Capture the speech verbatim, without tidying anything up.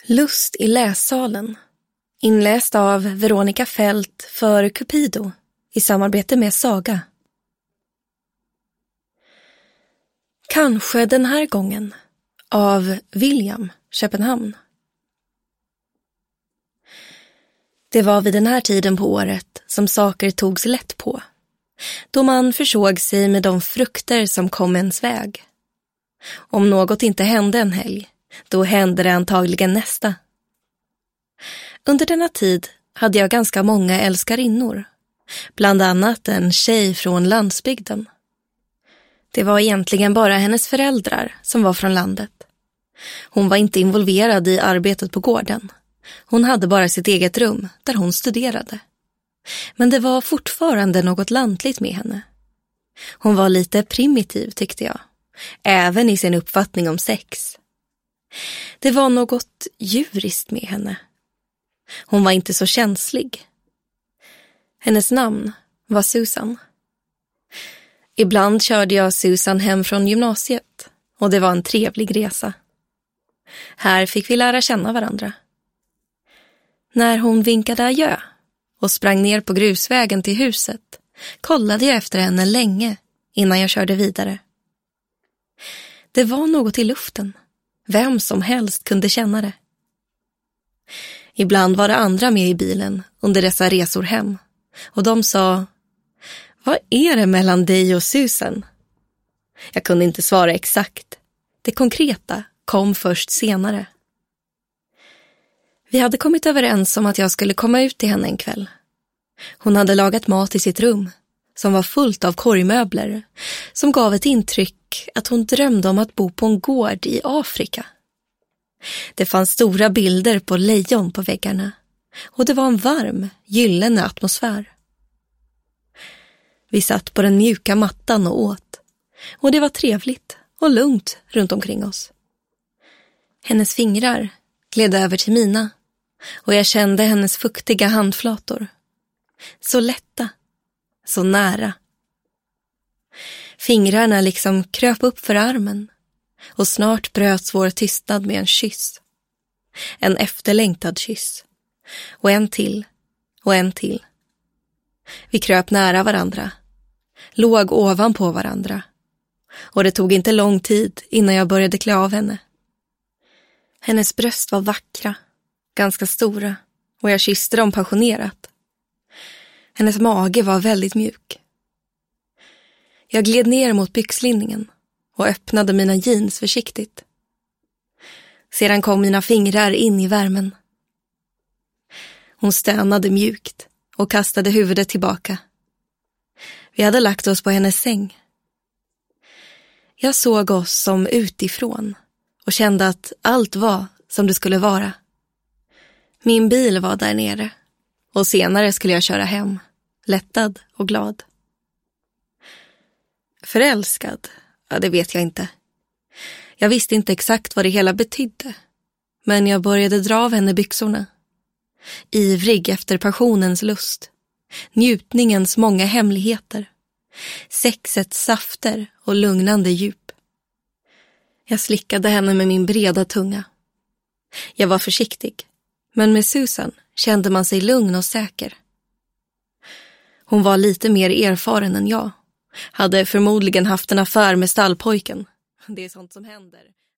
Lust i lässalen. Inläst av Veronica Fält för Cupido i samarbete med Saga. Kanske den här gången av William, Köpenhamn. Det var vid den här tiden på året som saker togs lätt på, då man försåg sig med de frukter som kom ens väg. Om något inte hände en helg, då hände det antagligen nästa. Under denna tid hade jag ganska många älskarinnor, bland annat en tjej från landsbygden. Det var egentligen bara hennes föräldrar som var från landet. Hon var inte involverad i arbetet på gården. Hon hade bara sitt eget rum där hon studerade. Men det var fortfarande något lantligt med henne. Hon var lite primitiv, tyckte jag, även i sin uppfattning om sex. Det var något djuriskt med henne. Hon var inte så känslig. Hennes namn var Susan. Ibland körde jag Susan hem från gymnasiet och det var en trevlig resa. Här fick vi lära känna varandra. När hon vinkade adjö och sprang ner på grusvägen till huset kollade jag efter henne länge innan jag körde vidare. Det var något i luften. Vem som helst kunde känna det. Ibland var det andra med i bilen under dessa resor hem och de sa: "Vad är det mellan dig och Susan?" Jag kunde inte svara exakt. Det konkreta kom först senare. Vi hade kommit överens om att jag skulle komma ut till henne en kväll. Hon hade lagat mat i sitt rum, som var fullt av korgmöbler, som gav ett intryck att hon drömde om att bo på en gård i Afrika. Det fanns stora bilder på lejon på väggarna, och det var en varm, gyllene atmosfär. Vi satt på den mjuka mattan och åt, och det var trevligt och lugnt runt omkring oss. Hennes fingrar gled över till mina, och jag kände hennes fuktiga handflator. Så lätta, så nära. Fingrarna liksom kröp upp för armen, och snart bröts vår tystnad med en kyss. En efterlängtad kyss. Och en till, och en till. Vi kröp nära varandra, låg ovanpå varandra, och det tog inte lång tid innan jag började klä av henne. Hennes bröst var vackra, ganska stora, och jag kysste dem passionerat. Hennes mage var väldigt mjuk. Jag gled ner mot byxlinningen och öppnade mina jeans försiktigt. Sedan kom mina fingrar in i värmen. Hon stönade mjukt och kastade huvudet tillbaka. Vi hade lagt oss på hennes säng. Jag såg oss som utifrån och kände att allt var som det skulle vara. Min bil var där nere och senare skulle jag köra hem, lättad och glad. Förälskad? Ja, det vet jag inte. Jag visste inte exakt vad det hela betydde, men jag började dra av henne byxorna. Ivrig efter passionens lust, njutningens många hemligheter, sexets safter och lugnande djup. Jag slickade henne med min breda tunga. Jag var försiktig, men med Susan kände man sig lugn och säker. Hon var lite mer erfaren än jag, hade förmodligen haft en affär med stallpojken. Det är sånt som händer